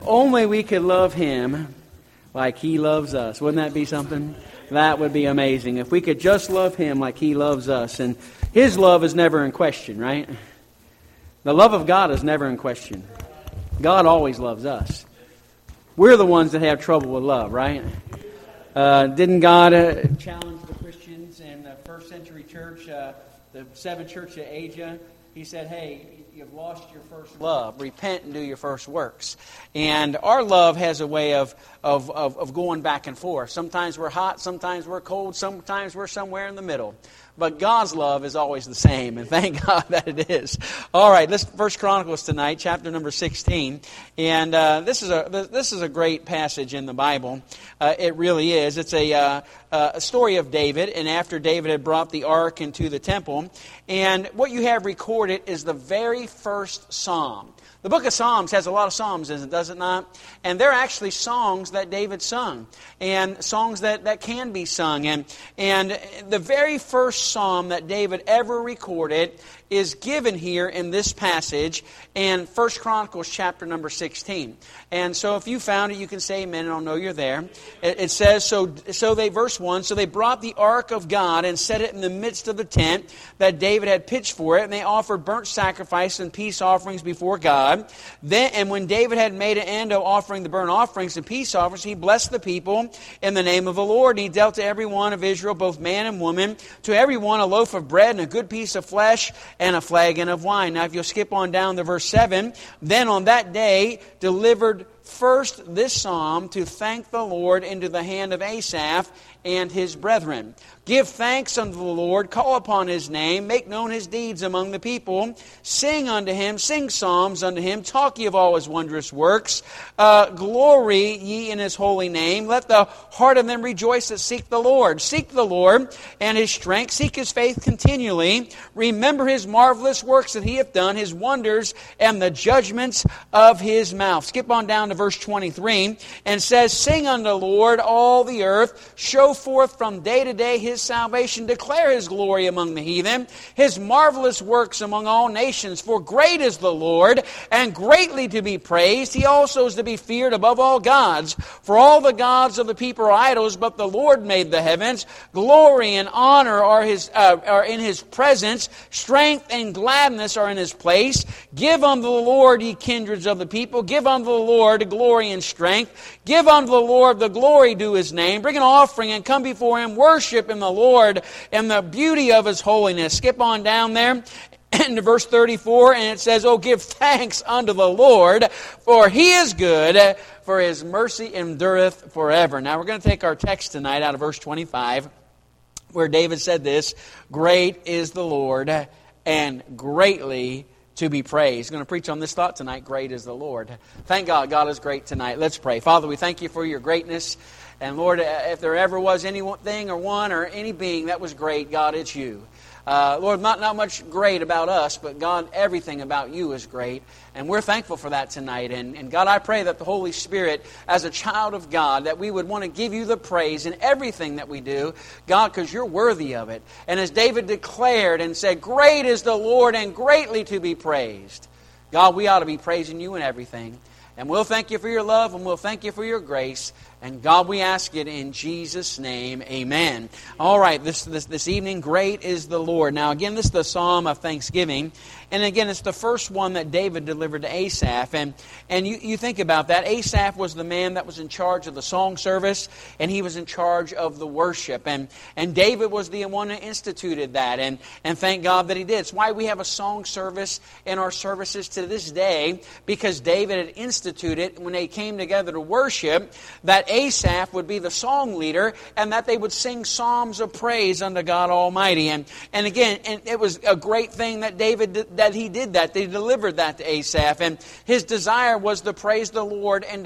Only we could love Him like He loves us. Wouldn't that be something? That would be amazing. If we could just love Him like He loves us. And His love is never in question, right? The love of God is never in question. God always loves us. We're the ones that have trouble with love, right? Didn't God challenge the Christians in the first century church, the seventh church of Asia? He said, hey, you've lost your first love. Repent and do your first works. And our love has a way of going back and forth. Sometimes we're hot, sometimes we're cold, sometimes we're somewhere in the middle. But God's love is always the same, and thank God that it is. All right, let's First Chronicles tonight, chapter number 16. And this is a great passage in the Bible. It really is. It's a story of David, and after David had brought the ark into the temple. And what you have recorded is the very first psalm. The book of Psalms has a lot of psalms in it, does it not? And they're actually songs that David sung, and songs that can be sung. And the very first psalm that David ever recorded is given here in this passage in 1 Chronicles chapter number 16. And so if you found it, you can say amen, and I'll know you're there. It says, verse 1, so they brought the ark of God and set it in the midst of the tent that David had pitched for it, and they offered burnt sacrifice and peace offerings before God. And when David had made an end of offering the burnt offerings and peace offerings, he blessed the people in the name of the Lord. And he dealt to every one of Israel, both man and woman, to every one a loaf of bread and a good piece of flesh and a flagon of wine. Now, if you'll skip on down to verse 7, then on that day delivered first this psalm to thank the Lord into the hand of Asaph and his brethren. Give thanks unto the Lord, call upon His name, make known His deeds among the people. Sing unto Him, sing psalms unto Him, talk ye of all His wondrous works. Glory ye in His holy name. Let the heart of them rejoice that seek the Lord. Seek the Lord and His strength, seek His faith continually. Remember His marvelous works that He hath done, His wonders and the judgments of His mouth. Skip on down to verse 23 and says, sing unto the Lord all the earth, show forth from day to day His salvation, declare His glory among the heathen, His marvelous works among all nations. For great is the Lord, and greatly to be praised. He also is to be feared above all gods. For all the gods of the people are idols, but the Lord made the heavens. Glory and honor are in His presence. Strength and gladness are in His place. Give unto the Lord, ye kindreds of the people. Give unto the Lord glory and strength. Give unto the Lord the glory due His name. Bring an offering and come before Him. Worship in the Lord and the beauty of His holiness. Skip on down there into verse 34, and it says, oh, give thanks unto the Lord, for He is good, for His mercy endureth forever. Now we're going to take our text tonight out of verse 25, where David said this, great is the Lord, and greatly to be praised. I'm going to preach on this thought tonight, great is the Lord. Thank God, God is great tonight. Let's pray. Father, we thank You for Your greatness. And Lord, if there ever was anything or one or any being that was great, God, it's You. Lord, not much great about us, but God, everything about You is great. And we're thankful for that tonight. And God, I pray that the Holy Spirit, as a child of God, that we would want to give You the praise in everything that we do, God, because You're worthy of it. And as David declared and said, great is the Lord and greatly to be praised. God, we ought to be praising You in everything. And we'll thank You for Your love, and we'll thank You for Your grace. And God, we ask it in Jesus' name. Amen. All right, this evening, great is the Lord. Now, again, this is the Psalm of Thanksgiving. And again, it's the first one that David delivered to Asaph. And you think about that. Asaph was the man that was in charge of the song service, and he was in charge of the worship. And David was the one who instituted that. And thank God that he did. It's why we have a song service in our services to this day, because David had instituted, when they came together to worship, that Asaph would be the song leader, and that they would sing psalms of praise unto God Almighty. And again, it was a great thing that David did, that he did that. They delivered that to Asaph. And his desire was to praise the Lord and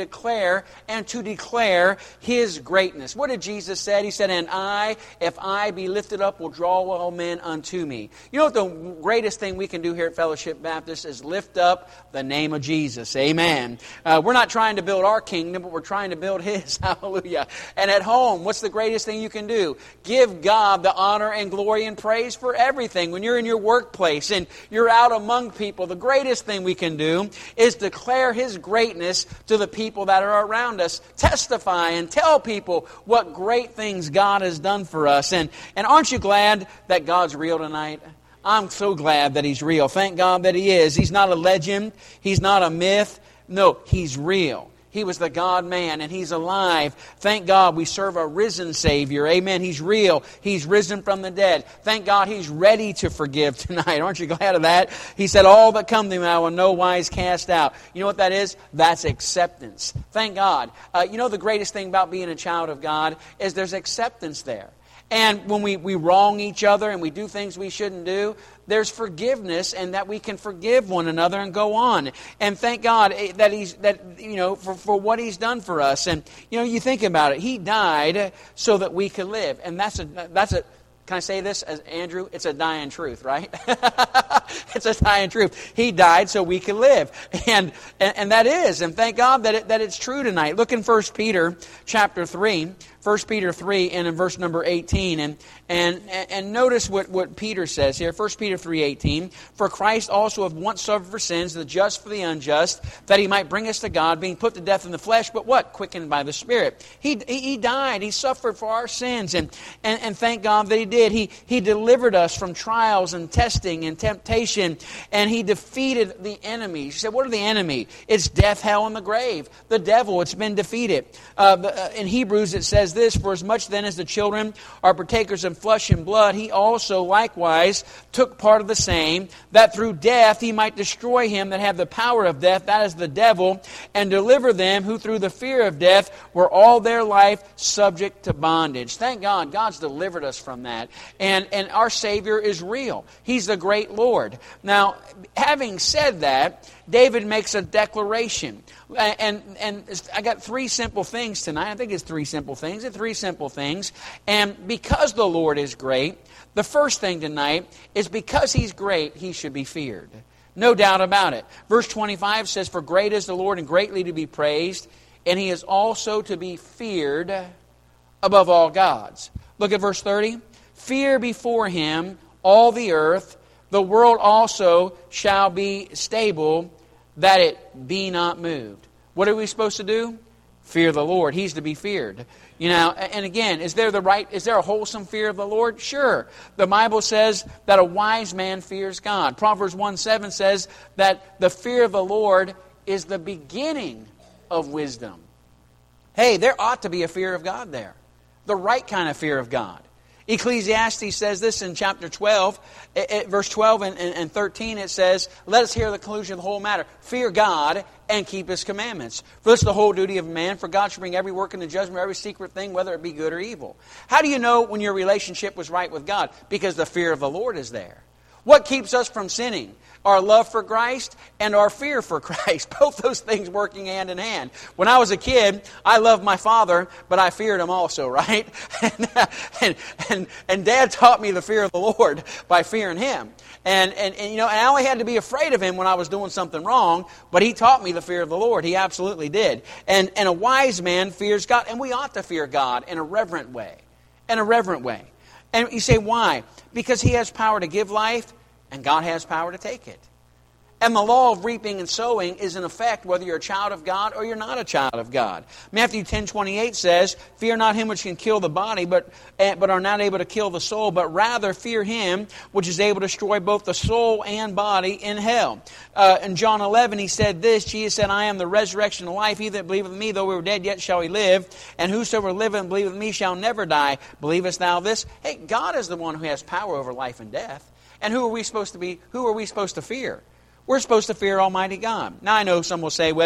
to declare His greatness. What did Jesus say? He said, and I, if I be lifted up, will draw all men unto Me. You know what the greatest thing we can do here at Fellowship Baptist is lift up the name of Jesus. Amen. We're not trying to build our kingdom, but we're trying to build His. Hallelujah. And at home, what's the greatest thing you can do? Give God the honor and glory and praise for everything. When you're in your workplace and you're out among people, the greatest thing we can do is declare His greatness to the people that are around us. Testify and tell people what great things God has done for us. And aren't you glad that God's real tonight? I'm so glad that He's real. Thank God that He is. He's not a legend. He's not a myth. No, He's real. He was the God-man, and He's alive. Thank God we serve a risen Savior. Amen. He's real. He's risen from the dead. Thank God He's ready to forgive tonight. Aren't you glad of that? He said, all that come to me I will no wise cast out. You know what that is? That's acceptance. Thank God. You know the greatest thing about being a child of God is there's acceptance there. And when we wrong each other and we do things we shouldn't do, there's forgiveness, and that we can forgive one another and go on. And thank God for what He's done for us. And you think about it. He died so that we could live, and that's a. Can I say this as Andrew? It's a dying truth, right? It's a dying truth. He died so we could live. And that is. And thank God that it's true tonight. Look in 1 Peter chapter 3. 1 Peter 3 and in verse number 18. And notice what Peter says here. 1 Peter 3:18. For Christ also hath once suffered for sins, the just for the unjust, that He might bring us to God, being put to death in the flesh, but what? Quickened by the Spirit. He died. He suffered for our sins. And thank God that He did. He delivered us from trials and testing and temptation. And He defeated the enemy. You said, what are the enemy? It's death, hell, and the grave. The devil, it's been defeated. In Hebrews it says this, for as much then as the children are partakers of flesh and blood, He also likewise took part of the same, that through death He might destroy him that had the power of death, that is the devil, and deliver them who through the fear of death were all their life subject to bondage. Thank God, God's delivered us from that. And our Savior is real. He's the great Lord. Now, having said that, David makes a declaration. And I got three simple things tonight. I think it's three simple things. It's three simple things. And because the Lord is great, the first thing tonight is because He's great, He should be feared. No doubt about it. Verse 25 says, for great is the Lord and greatly to be praised, and He is also to be feared above all gods. Look at verse 30. Fear before Him all the earth, the world also shall be stable, that it be not moved. What are we supposed to do? Fear the Lord. He's to be feared. And again, is there a wholesome fear of the Lord? Sure. The Bible says that a wise man fears God. Proverbs 1:7 says that the fear of the Lord is the beginning of wisdom. Hey, there ought to be a fear of God there. The right kind of fear of God. Ecclesiastes says this in chapter 12, verse 12 and 13, it says, let us hear the conclusion of the whole matter. Fear God and keep His commandments. For this is the whole duty of man, for God shall bring every work into judgment, every secret thing, whether it be good or evil. How do you know when your relationship was right with God? Because the fear of the Lord is there. What keeps us from sinning? Our love for Christ and our fear for Christ. Both those things working hand in hand. When I was a kid, I loved my father, but I feared him also, right? And Dad taught me the fear of the Lord by fearing Him. And I only had to be afraid of Him when I was doing something wrong, but He taught me the fear of the Lord. He absolutely did. And a wise man fears God, and we ought to fear God in a reverent way. In a reverent way. And you say, why? Because He has power to give life, and God has power to take it. And the law of reaping and sowing is in effect whether you're a child of God or you're not a child of God. Matthew 10:28 says, fear not him which can kill the body, but are not able to kill the soul, but rather fear Him which is able to destroy both the soul and body in hell. In John 11 He said this, Jesus said, I am the resurrection and life. He that believeth in me, though we were dead, yet shall he live. And whosoever liveth and believeth in me shall never die. Believest thou this? Hey, God is the one who has power over life and death. And who are we supposed to be? Who are we supposed to fear? We're supposed to fear Almighty God. Now I know some will say,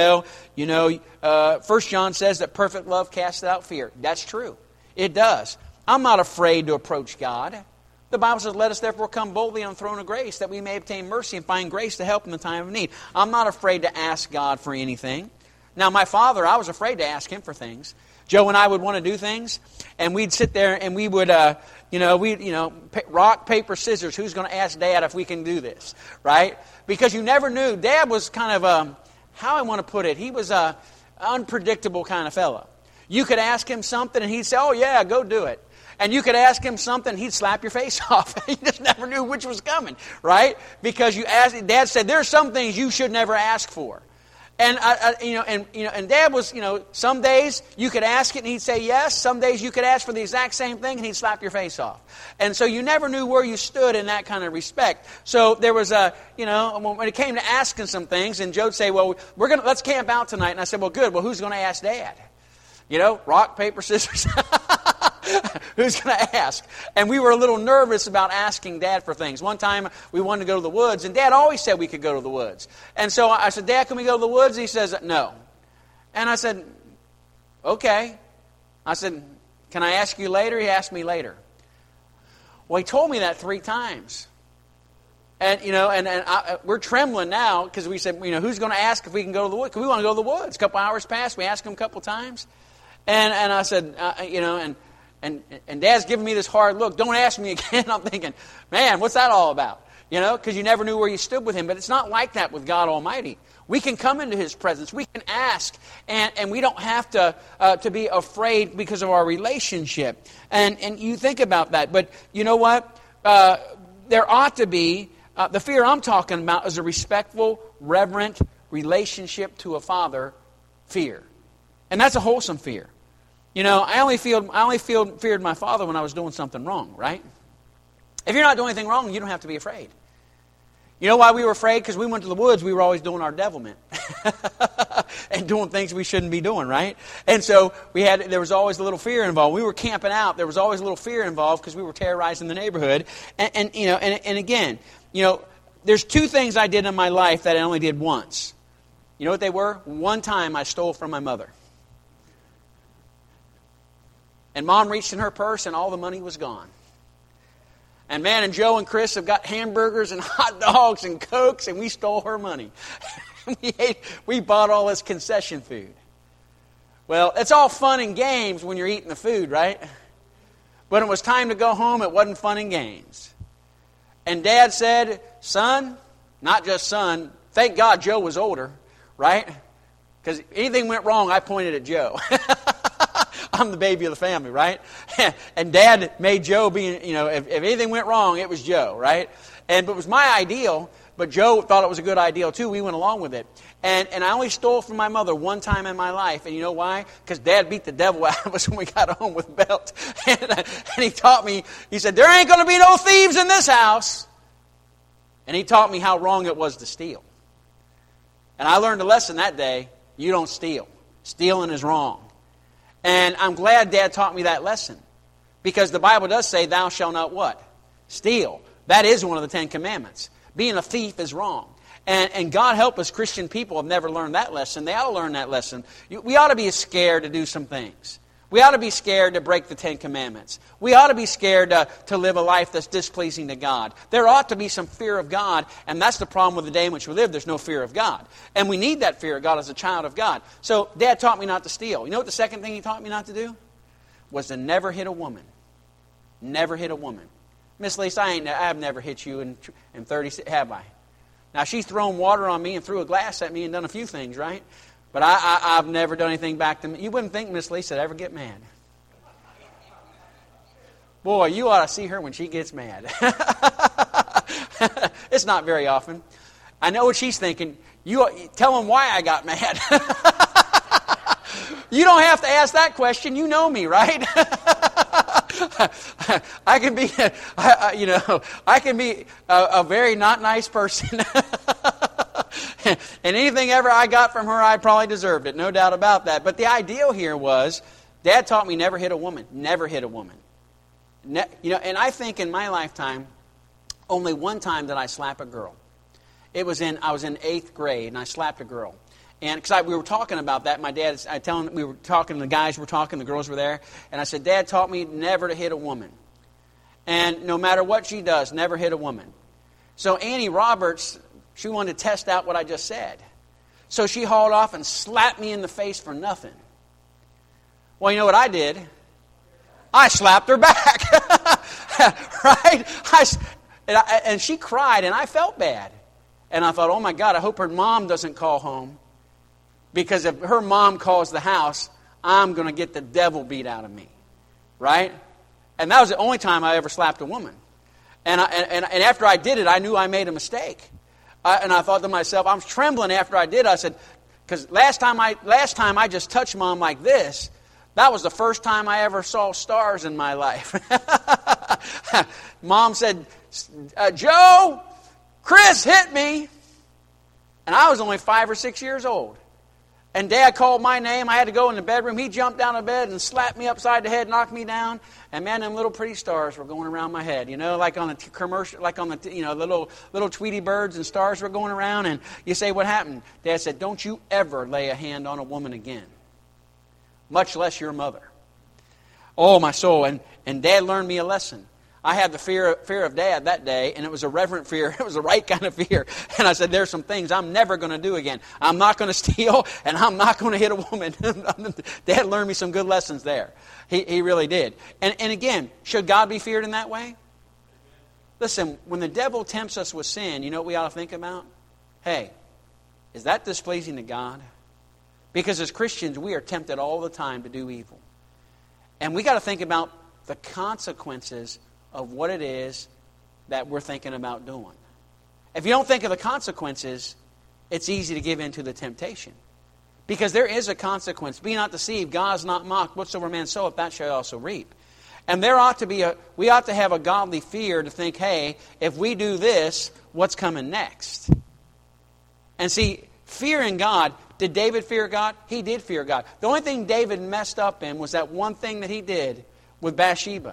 1 John says that perfect love casts out fear. That's true. It does. I'm not afraid to approach God. The Bible says, let us therefore come boldly on the throne of grace, that we may obtain mercy and find grace to help in the time of need. I'm not afraid to ask God for anything. Now my father, I was afraid to ask him for things. Joe and I would want to do things, and we'd sit there and we would, rock, paper, scissors. Who's going to ask Dad if we can do this, right? Because you never knew. Dad was kind of how I want to put it, he was a unpredictable kind of fella. You could ask him something and he'd say, oh yeah, go do it. And you could ask him something, he'd slap your face off. You just never knew which was coming, right? Because you asked. Dad said, there are some things you should never ask for. And and Dad was, some days you could ask it and he'd say yes. Some days you could ask for the exact same thing and he'd slap your face off. And so you never knew where you stood in that kind of respect. So there was when it came to asking some things, and Joe'd say, well, let's camp out tonight. And I said, well, good. Well, who's going to ask Dad? Rock, paper, scissors. Who's going to ask? And we were a little nervous about asking Dad for things. One time we wanted to go to the woods, and Dad always said we could go to the woods. And so I said, Dad, can we go to the woods? And he says, no. And I said, okay. I said, can I ask you later? He asked me later. Well, he told me that 3 times. And, we're trembling now because we said, who's going to ask if we can go to the woods? Because we want to go to the woods. A couple hours passed. We asked him a couple times. And I said, and Dad's giving me this hard look. Don't ask me again. I'm thinking, man, what's that all about? Because you never knew where you stood with Him. But it's not like that with God Almighty. We can come into His presence. We can ask, and we don't have to be afraid because of our relationship. And you think about that. But you know what? There ought to be, the fear I'm talking about is a respectful, reverent relationship to a father fear. And that's a wholesome fear. I only feared my father when I was doing something wrong, right? If you're not doing anything wrong, you don't have to be afraid. You know why we were afraid? Because we went to the woods, we were always doing our devilment. And doing things we shouldn't be doing, right? And so there was always a little fear involved. We were camping out, there was always a little fear involved because we were terrorizing the neighborhood. And again, there's 2 things I did in my life that I only did once. You know what they were? One time I stole from my mother. And Mom reached in her purse and all the money was gone. And man, and Joe and Chris have got hamburgers and hot dogs and Cokes, and we stole her money. We bought all this concession food. Well, it's all fun and games when you're eating the food, right? When it was time to go home, it wasn't fun and games. And Dad said, son, not just son, thank God Joe was older, right? Because anything went wrong, I pointed at Joe. I'm the baby of the family, right? And Dad made Joe be, if anything went wrong, it was Joe, right? But it was my ideal, but Joe thought it was a good ideal too. We went along with it. And I only stole from my mother one time in my life. And you know why? Because Dad beat the devil out of us when we got home with a belt. And he taught me, he said, there ain't going to be no thieves in this house. And he taught me how wrong it was to steal. And I learned a lesson that day. You don't steal. Stealing is wrong. And I'm glad Dad taught me that lesson. Because the Bible does say, thou shalt not what? Steal. That is one of the 10 Commandments. Being a thief is wrong. And God help us, Christian people have never learned that lesson. They ought to learn that lesson. We ought to be scared to do some things. We ought to be scared to break the 10 Commandments. We ought to be scared to live a life that's displeasing to God. There ought to be some fear of God, and that's the problem with the day in which we live. There's no fear of God. And we need that fear of God as a child of God. So Dad taught me not to steal. You know what the second thing he taught me not to do? Was to never hit a woman. Never hit a woman. Miss Lisa, I've never hit you in 30, have I? Now, she's thrown water on me and threw a glass at me and done a few things, right? But I've never done anything back to me. You wouldn't think Miss Lisa would ever get mad. Boy, you ought to see her when she gets mad. It's not very often. I know what she's thinking. You tell them why I got mad. You don't have to ask that question. You know me, right? I can be a very not nice person. And anything ever I got from her, I probably deserved it. No doubt about that. But the ideal here was, Dad taught me never hit a woman. Never hit a woman. And I think in my lifetime, only one time did I slap a girl. I was in 8th grade, and I slapped a girl. And because we were talking about that, my dad, we were talking, the guys were talking, the girls were there, and I said, Dad taught me never to hit a woman. And no matter what she does, never hit a woman. So Annie Roberts, she wanted to test out what I just said. So she hauled off and slapped me in the face for nothing. Well, you know what I did? I slapped her back. Right? And she cried, and I felt bad. And I thought, oh my God, I hope her mom doesn't call home Because if her mom calls the house, I'm going to get the devil beat out of me. Right? And that was the only time I ever slapped a woman. And after I did it, I knew I made a mistake. And I thought to myself, I was trembling after I did. I said, because last time I just touched Mom like this, that was the first time I ever saw stars in my life. Mom said, Joe, Chris hit me. And I was only 5 or 6 years old. And Dad called my name. I had to go in the bedroom. He jumped down the bed and slapped me upside the head, knocked me down. And man, them little pretty stars were going around my head. You know, like on the commercial, like on the little Tweety birds and stars were going around. And you say, what happened? Dad said, don't you ever lay a hand on a woman again, much less your mother. Oh, my soul! And Dad learned me a lesson. I had the fear of Dad that day, and it was a reverent fear. It was the right kind of fear. And I said, there's some things I'm never going to do again. I'm not going to steal, and I'm not going to hit a woman. Dad learned me some good lessons there. He really did. And again, should God be feared in that way? Listen, when the devil tempts us with sin, you know what we ought to think about? Hey, is that displeasing to God? Because as Christians, we are tempted all the time to do evil. And we got to think about the consequences of what it is that we're thinking about doing. If you don't think of the consequences, it's easy to give in to the temptation. Because there is a consequence. Be not deceived, God is not mocked. Whatsoever man soweth, that shall also reap. And we ought to have a godly fear to think, hey, if we do this, what's coming next? And see, fearing God, did David fear God? He did fear God. The only thing David messed up in was that one thing that he did with Bathsheba.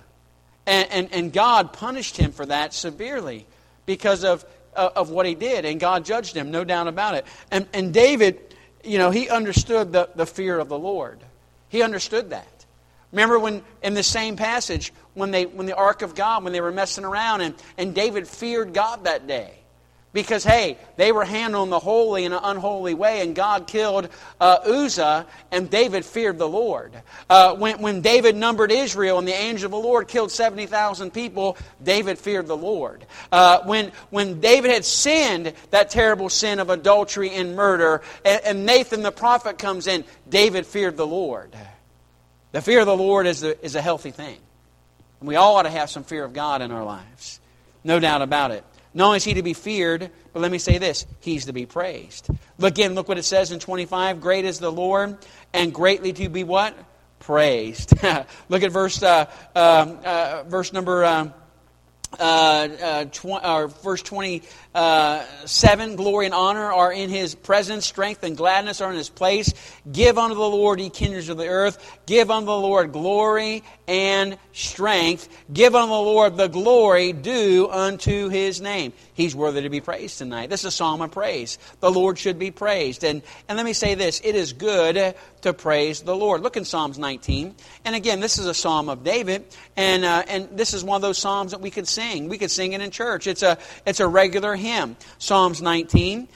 And God punished him for that severely because of what he did. And God judged him, no doubt about it. And David, you know, he understood the fear of the Lord. He understood that. Remember when in the same passage, when the ark of God, when they were messing around, and David feared God that day. Because, hey, they were handling the holy in an unholy way, and God killed Uzzah, and David feared the Lord. When David numbered Israel, and the angel of the Lord killed 70,000 people, David feared the Lord. When David had sinned, that terrible sin of adultery and murder, and Nathan the prophet comes in, David feared the Lord. The fear of the Lord is a healthy thing. And we all ought to have some fear of God in our lives. No doubt about it. Not only is He to be feared, but let me say this, He's to be praised. Look what it says in 25. Great is the Lord, and greatly to be what? Praised. Look at verse number... verse 27, glory and honor are in His presence, strength and gladness are in His place. Give unto the Lord, ye kindreds of the earth. Give unto the Lord glory and strength. Give unto the Lord the glory due unto His name. He's worthy to be praised tonight. This is a psalm of praise. The Lord should be praised. And let me say this, it is good to praise the Lord. Look in Psalms 19. And again, this is a psalm of David. And this is one of those psalms that we could sing. We could sing it in church. It's a regular hymn. Psalms 19.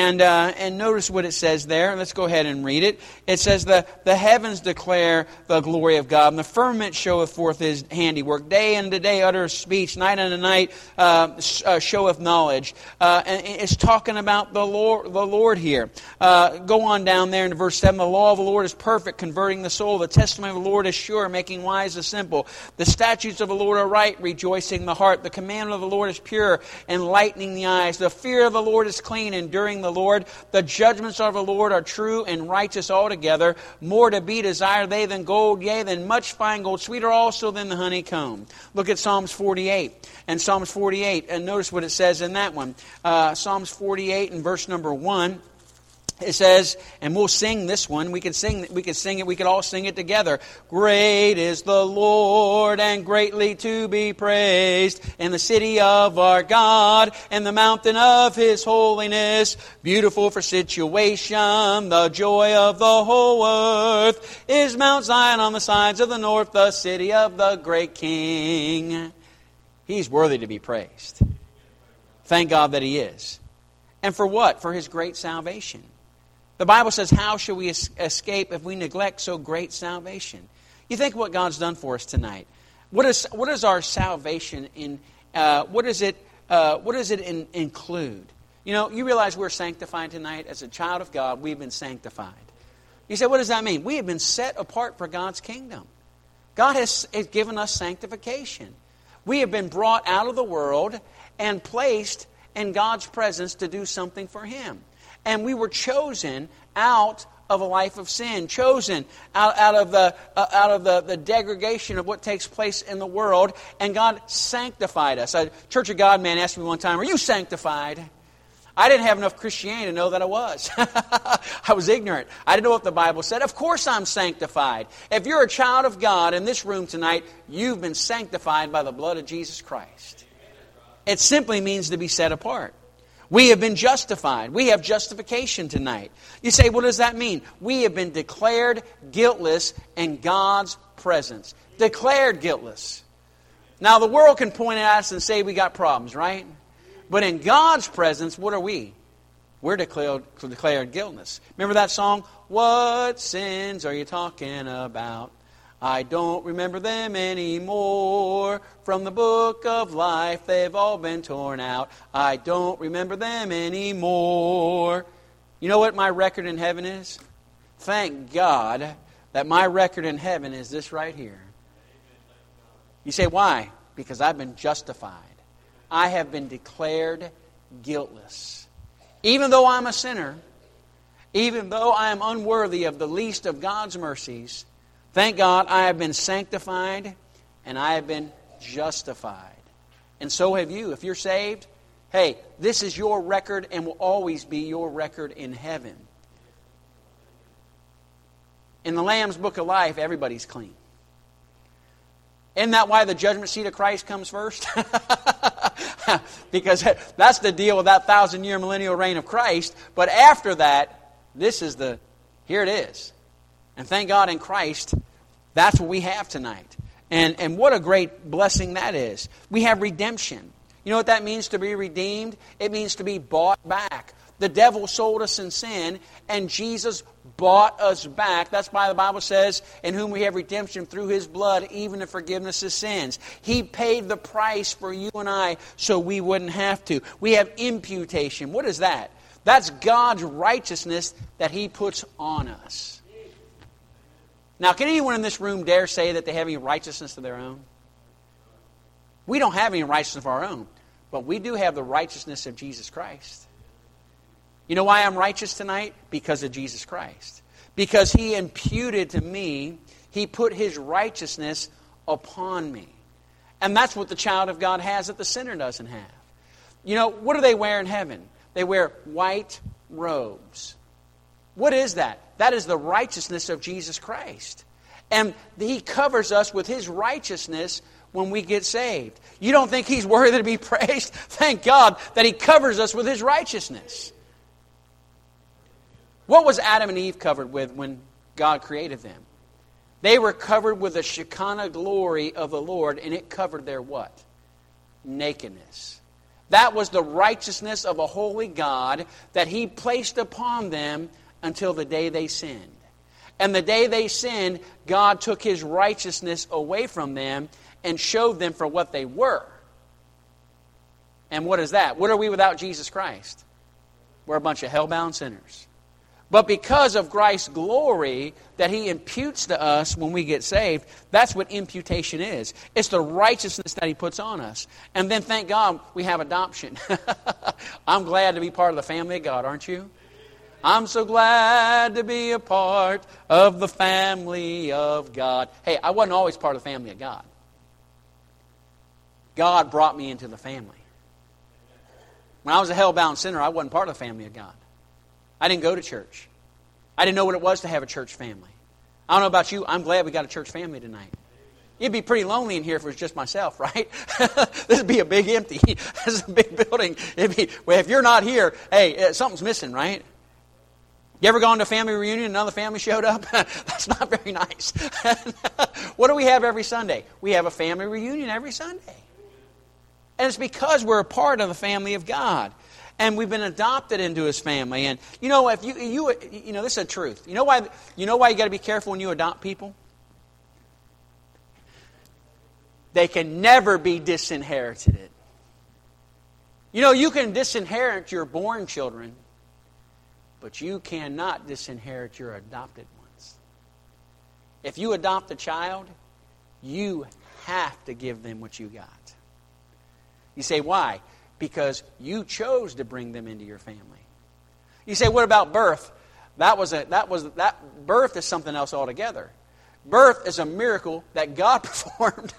And notice what it says there. Let's go ahead and read it. It says, the heavens declare the glory of God, and the firmament showeth forth His handiwork. Day unto day uttereth speech, night unto night showeth knowledge. And it's talking about the Lord here. Go on down there into verse 7. The law of the Lord is perfect, converting the soul. The testimony of the Lord is sure, making wise the simple. The statutes of the Lord are right, rejoicing the heart. The commandment of the Lord is pure, enlightening the eyes. The fear of the Lord is clean, enduring the Lord. The judgments of the Lord are true and righteous altogether. More to be desired they than gold, yea, than much fine gold, sweeter also than the honeycomb. Look at Psalms 48. And Psalms 48, and notice what it says in that one. Psalms 48 and verse number 1. It says, and we'll sing this one. We could sing it. We could all sing it together. Great is the Lord, and greatly to be praised in the city of our God, and the mountain of His holiness. Beautiful for situation, the joy of the whole earth is Mount Zion on the sides of the north, the city of the great King. He's worthy to be praised. Thank God that He is. And for what? For His great salvation. The Bible says, how shall we escape if we neglect so great salvation? You think what God's done for us tonight. What is our salvation in? What does it include? You know, you realize we're sanctified tonight. As a child of God, we've been sanctified. You say, what does that mean? We have been set apart for God's kingdom. God has given us sanctification. We have been brought out of the world and placed in God's presence to do something for Him. And we were chosen out of a life of sin, chosen out of the degradation of what takes place in the world, and God sanctified us. A Church of God man asked me one time, "Are you sanctified?" I didn't have enough Christianity to know that I was. I was ignorant. I didn't know what the Bible said. Of course I'm sanctified. If you're a child of God in this room tonight, you've been sanctified by the blood of Jesus Christ. It simply means to be set apart. We have been justified. We have justification tonight. You say, what does that mean? We have been declared guiltless in God's presence. Declared guiltless. Now the world can point at us and say we got problems, right? But in God's presence, what are we? We're declared guiltless. Remember that song? What sins are you talking about? I don't remember them anymore. From the book of life, they've all been torn out. I don't remember them anymore. You know what my record in heaven is? Thank God that my record in heaven is this right here. You say, why? Because I've been justified. I have been declared guiltless. Even though I'm a sinner, even though I am unworthy of the least of God's mercies, thank God I have been sanctified and I have been justified. And so have you. If you're saved, hey, this is your record and will always be your record in heaven. In the Lamb's Book of Life, everybody's clean. Isn't that why the judgment seat of Christ comes first? Because that's the deal with that 1,000-year millennial reign of Christ. But after that, here it is. And thank God in Christ, that's what we have tonight. And what a great blessing that is. We have redemption. You know what that means to be redeemed? It means to be bought back. The devil sold us in sin, and Jesus bought us back. That's why the Bible says, in whom we have redemption through His blood, even the forgiveness of sins. He paid the price for you and I so we wouldn't have to. We have imputation. What is that? That's God's righteousness that He puts on us. Now, can anyone in this room dare say that they have any righteousness of their own? We don't have any righteousness of our own, but we do have the righteousness of Jesus Christ. You know why I'm righteous tonight? Because of Jesus Christ. Because He imputed to me, He put His righteousness upon me. And that's what the child of God has that the sinner doesn't have. You know, what do they wear in heaven? They wear white robes. What is that? That is the righteousness of Jesus Christ. And He covers us with His righteousness when we get saved. You don't think He's worthy to be praised? Thank God that He covers us with His righteousness. What was Adam and Eve covered with when God created them? They were covered with the Shekinah glory of the Lord, and it covered their what? Nakedness. That was the righteousness of a holy God that He placed upon them until the day they sinned. And the day they sinned, God took His righteousness away from them and showed them for what they were. And what is that? What are we without Jesus Christ? We're a bunch of hell-bound sinners. But because of Christ's glory that He imputes to us when we get saved, that's what imputation is. It's the righteousness that He puts on us. And then thank God we have adoption. I'm glad to be part of the family of God, aren't you? I'm so glad to be a part of the family of God. Hey, I wasn't always part of the family of God. God brought me into the family. When I was a hell-bound sinner, I wasn't part of the family of God. I didn't go to church. I didn't know what it was to have a church family. I don't know about you, I'm glad we got a church family tonight. It'd be pretty lonely in here if it was just myself, right? This would be a big empty. This is a big building. Well, if you're not here, hey, something's missing, right? You ever gone to a family reunion and another family showed up? That's not very nice. What do we have every Sunday? We have a family reunion every Sunday. And it's because we're a part of the family of God. And we've been adopted into His family. And you know, if you know, this is the truth. You know why you got to be careful when you adopt people? They can never be disinherited. You know, you can disinherit your born children, but you cannot disinherit your adopted ones. If you adopt a child, you have to give them what you got. You say, why? Because you chose to bring them into your family. You say, what about birth? That birth is something else altogether. Birth is a miracle that God performed.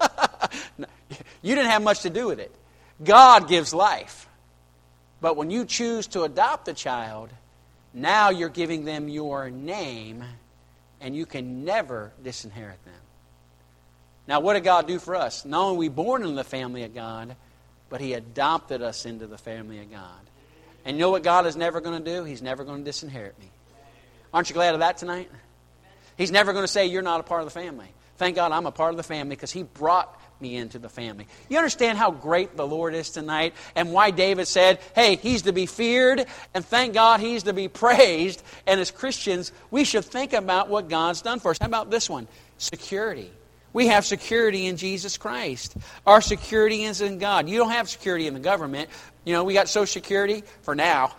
You didn't have much to do with it. God gives life. But when you choose to adopt a child, now you're giving them your name, and you can never disinherit them. Now, what did God do for us? Not only were we born into the family of God, but He adopted us into the family of God. And you know what God is never going to do? He's never going to disinherit me. Aren't you glad of that tonight? He's never going to say, you're not a part of the family. Thank God I'm a part of the family because He brought me into the family. You understand how great the Lord is tonight and why David said, hey, He's to be feared and thank God He's to be praised. And as Christians, we should think about what God's done for us. How about this one? Security. We have security in Jesus Christ. Our security is in God. You don't have security in the government. You know, we got Social Security for now.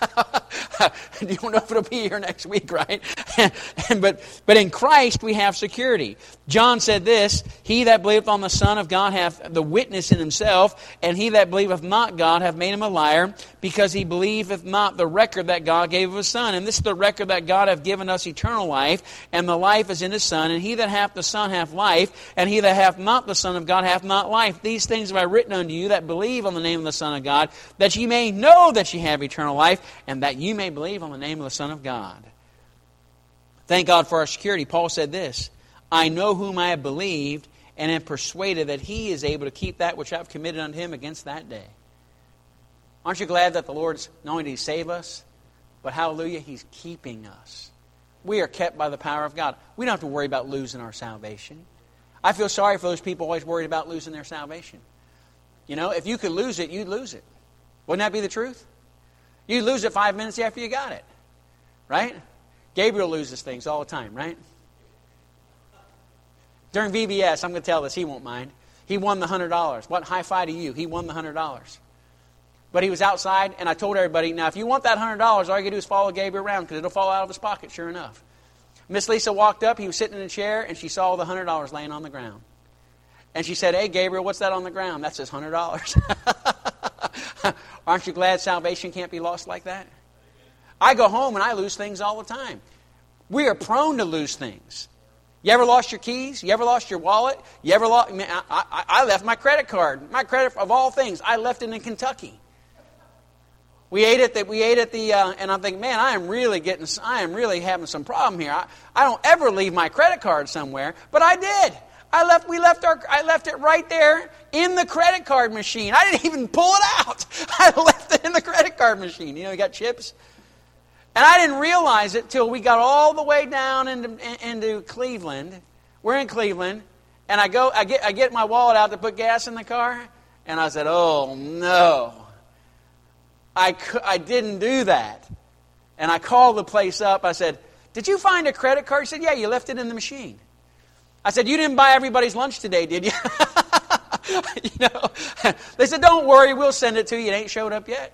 You don't know if it'll be here next week, right? But in Christ we have security. John said this, he that believeth on the Son of God hath the witness in himself, and he that believeth not God hath made him a liar, because he believeth not the record that God gave of His Son. And this is the record that God hath given us eternal life, and the life is in His Son. And he that hath the Son hath life, and he that hath not the Son of God hath not life. These things have I written unto you that believe on the name of the Son of God, that ye may know that ye have eternal life, and that ye may believe on the name of the Son of God. Thank God for our security. Paul said this, I know whom I have believed, and am persuaded that He is able to keep that which I have committed unto Him against that day. Aren't you glad that the Lord's not only did He save us, but hallelujah, He's keeping us. We are kept by the power of God. We don't have to worry about losing our salvation. I feel sorry for those people always worried about losing their salvation. You know, if you could lose it, you'd lose it. Wouldn't that be the truth? You'd lose it 5 minutes after you got it. Right? Gabriel loses things all the time, right? During VBS, I'm going to tell this, he won't mind. He won the $100. What high five to you? He won the $100. But he was outside, and I told everybody, now if you want that $100, all you got to do is follow Gabriel around, because it'll fall out of his pocket, sure enough. Miss Lisa walked up, he was sitting in a chair, and she saw the $100 laying on the ground. And she said, hey, Gabriel, what's that on the ground? That's his $100. Aren't you glad salvation can't be lost like that? I go home and I lose things all the time. We are prone to lose things. You ever lost your keys? You ever lost your wallet? You ever lost? I left my credit card. My credit, of all things, I left it in Kentucky. We ate at the, and I'm thinking, man, I am really having some problem here. I don't ever leave my credit card somewhere, but I did. I left it right there in the credit card machine. I didn't even pull it out. I left it in the credit card machine. You know, you got chips. And I didn't realize it till we got all the way down into Cleveland. We're in Cleveland, and I get my wallet out to put gas in the car, and I said, "Oh no, I didn't do that." And I called the place up. I said, "Did you find a credit card?" He said, "Yeah, you left it in the machine." I said, "You didn't buy everybody's lunch today, did you?" You know, they said, "Don't worry, we'll send it to you. It ain't showed up yet."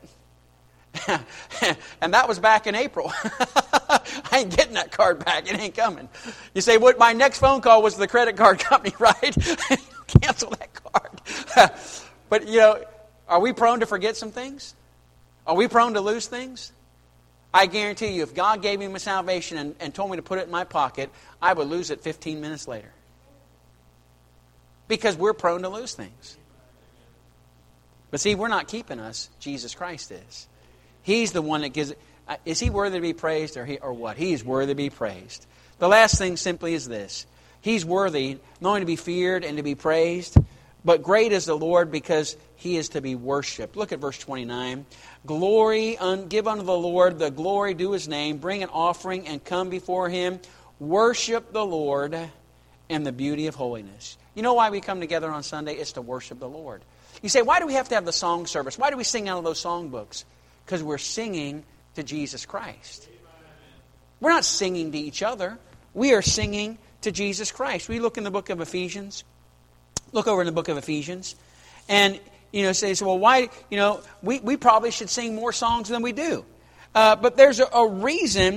And that was back in April. I ain't getting that card back. It ain't coming. You say, "What? My next phone call was the credit card company, right?" Cancel that card. But you know, are we prone to forget some things? Are we prone to lose things? I guarantee you, if God gave me my salvation and told me to put it in my pocket, I would lose it 15 minutes later. Because we're prone to lose things. But see, we're not keeping us. Jesus Christ is. He's the one that gives it. Is He worthy to be praised or what? He's worthy to be praised. The last thing simply is this. He's worthy not only to be feared and to be praised, but great is the Lord because He is to be worshipped. Look at verse 29. Glory, give unto the Lord the glory due His name. Bring an offering and come before Him. Worship the Lord in the beauty of holiness. You know why we come together on Sunday? It's to worship the Lord. You say, why do we have to have the song service? Why do we sing out of those song books? Because we're singing to Jesus Christ. We're not singing to each other. We are singing to Jesus Christ. We look in the book of Ephesians. Look over in the book of Ephesians. And, you know, say, well, why, you know, we probably should sing more songs than we do. But there's a reason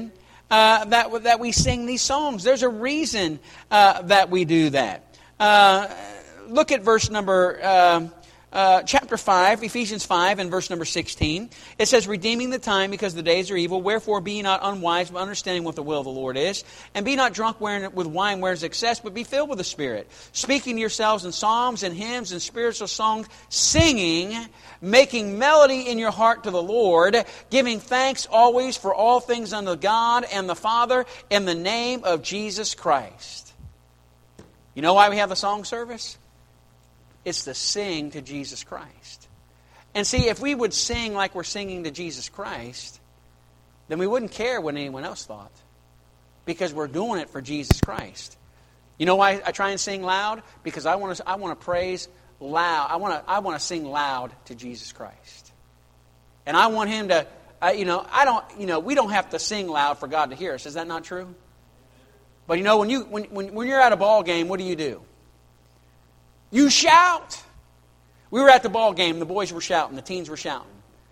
that we sing these songs. There's a reason that we do that. Look at verse number chapter 5, Ephesians 5 and verse number 16. It says, redeeming the time because the days are evil. Wherefore be ye not unwise, but understanding what the will of the Lord is. And be not drunk with wine whereas excess, but be filled with the Spirit. Speaking to yourselves in psalms and hymns and spiritual songs, singing, making melody in your heart to the Lord, giving thanks always for all things unto God and the Father in the name of Jesus Christ. You know why we have the song service? It's to sing to Jesus Christ. And see, if we would sing like we're singing to Jesus Christ, then we wouldn't care what anyone else thought. Because we're doing it for Jesus Christ. You know why I try and sing loud? Because I want to praise loud. I want to sing loud to Jesus Christ. And I want Him to, we don't have to sing loud for God to hear us. Is that not true? But when you're at a ball game, what do? You shout. We were at the ball game. The boys were shouting. The teens were shouting.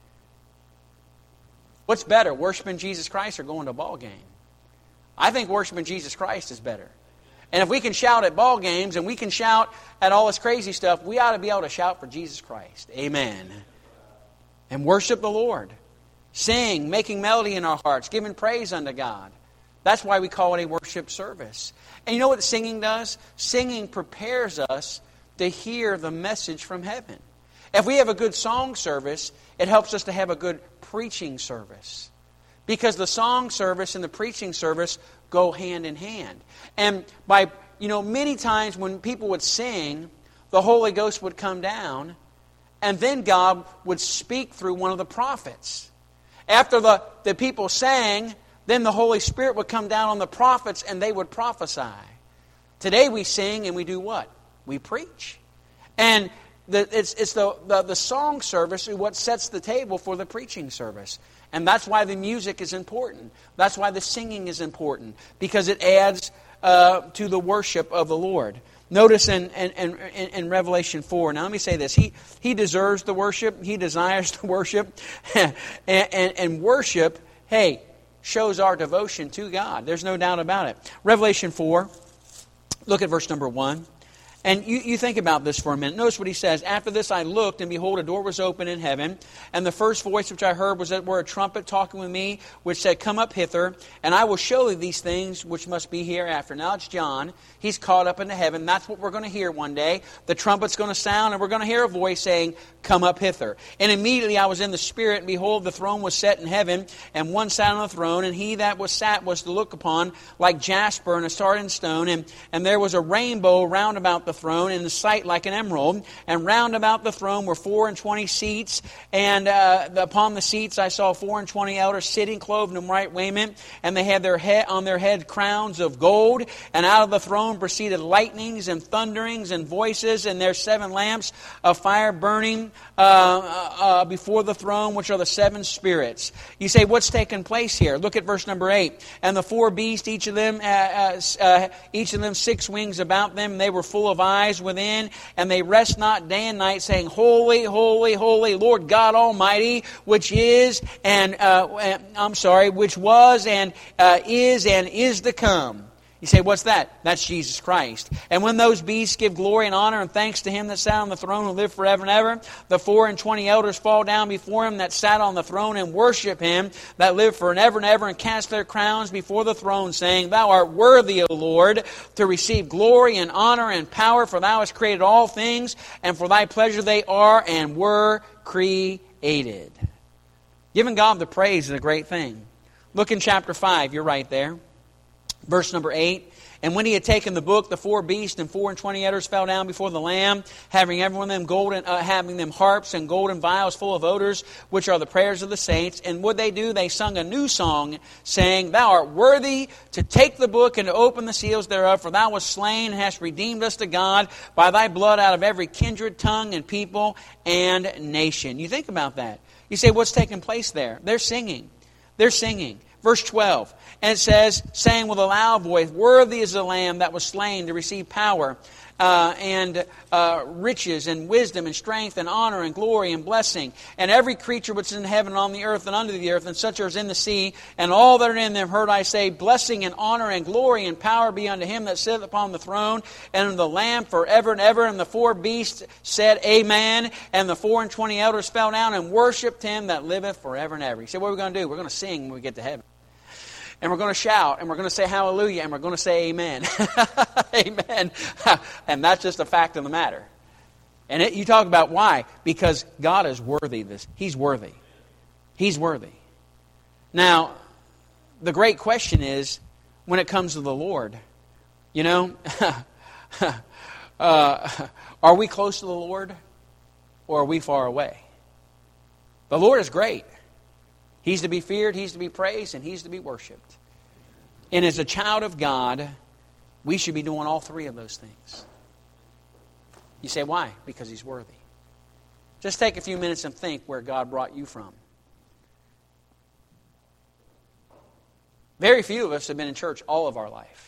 What's better, worshiping Jesus Christ or going to a ball game? I think worshiping Jesus Christ is better. And if we can shout at ball games and we can shout at all this crazy stuff, we ought to be able to shout for Jesus Christ. Amen. And worship the Lord. Sing, making melody in our hearts, giving praise unto God. That's why we call it a worship service. And you know what singing does? Singing prepares us to hear the message from heaven. If we have a good song service, it helps us to have a good preaching service. Because the song service and the preaching service go hand in hand. And many times when people would sing, the Holy Ghost would come down, and then God would speak through one of the prophets. After the people sang, then the Holy Spirit would come down on the prophets and they would prophesy. Today we sing and we do what? We preach. And it's the song service is what sets the table for the preaching service. And that's why the music is important. That's why the singing is important. Because it adds to the worship of the Lord. Notice in Revelation 4. Now let me say this. He deserves the worship. He desires the worship. and worship, shows our devotion to God. There's no doubt about it. Revelation 4. Look at verse number 1. And you think about this for a minute. Notice what he says. After this I looked, and behold, a door was open in heaven. And the first voice which I heard was that were a trumpet talking with me, which said, Come up hither, and I will show thee these things which must be hereafter. Now it's John. He's caught up into heaven. That's what we're going to hear one day. The trumpet's going to sound, and we're going to hear a voice saying, Come up hither. And immediately I was in the Spirit, and behold, the throne was set in heaven, and one sat on the throne, and he that was sat was to look upon like jasper and a sardine stone, and there was a rainbow round about the throne, in the sight like an emerald, and round about the throne were 24 seats, and upon the seats I saw 24 elders sitting, clothed in white raiment, and they had on their head crowns of gold, and out of the throne proceeded lightnings and thunderings and voices, and there 7 lamps of fire burning before the throne, which are the 7 spirits. You say, what's taking place here? Look at verse number 8. And the 4 beasts, each of them 6 wings about them, they were full of eyes within, and they rest not day and night, saying, Holy, holy, holy, Lord God Almighty, which was and is to come. You say, what's that? That's Jesus Christ. And when those beasts give glory and honor and thanks to Him that sat on the throne who lived forever and ever, the 24 elders fall down before Him that sat on the throne and worship Him that lived forever and ever, and cast their crowns before the throne, saying, Thou art worthy, O Lord, to receive glory and honor and power, for Thou hast created all things, and for Thy pleasure they are and were created. Giving God the praise is a great thing. Look in chapter 5. You're right there. Verse number 8. And when he had taken the book, the 4 beasts and 24 elders fell down before the Lamb, having every one of them having them harps and golden vials full of odors, which are the prayers of the saints. And what they do? They sung a new song, saying, Thou art worthy to take the book and to open the seals thereof, for Thou wast slain and hast redeemed us to God by Thy blood out of every kindred, tongue, and people and nation. You think about that. You say, what's taking place there? They're singing. They're singing. Verse 12, and it says, saying with a loud voice, Worthy is the Lamb that was slain to receive power and riches and wisdom and strength and honor and glory and blessing. And every creature which is in heaven and on the earth and under the earth and such as in the sea and all that are in them heard I say, blessing and honor and glory and power be unto him that sitteth upon the throne and unto the Lamb forever and ever. And the four beasts said, Amen. And the 24 elders fell down and worshipped him that liveth forever and ever. He said, what are we going to do? We're going to sing when we get to heaven. And we're going to shout, and we're going to say hallelujah, and we're going to say amen. Amen. And that's just a fact of the matter. And you talk about why? Because God is worthy of this. He's worthy. He's worthy. Now, the great question is, when it comes to the Lord, are we close to the Lord, or are we far away? The Lord is great. He's to be feared, He's to be praised, and He's to be worshipped. And as a child of God, we should be doing all three of those things. You say, why? Because He's worthy. Just take a few minutes and think where God brought you from. Very few of us have been in church all of our life.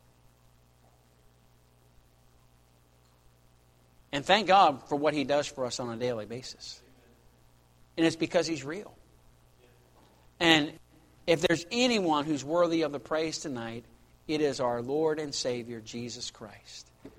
And thank God for what He does for us on a daily basis. And it's because He's real. And if there's anyone who's worthy of the praise tonight, it is our Lord and Savior, Jesus Christ.